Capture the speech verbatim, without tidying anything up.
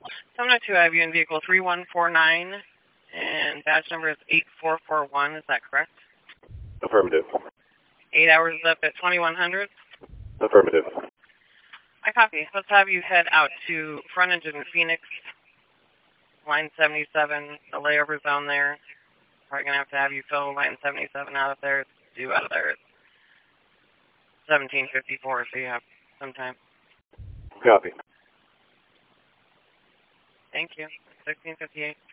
seven oh two, I have you in vehicle three one four nine, and badge number is eight four four one. Is that correct? Affirmative. Eight hours up at twenty-one hundred. Affirmative. I copy. Let's have you head out to frontage in Phoenix, line seventy-seven, the layover zone there. Probably going to have to have you fill line seventy-seven out of there. It's due out of there at seventeen fifty-four, so you have some time. Copy. Thank you. sixteen fifty-eight.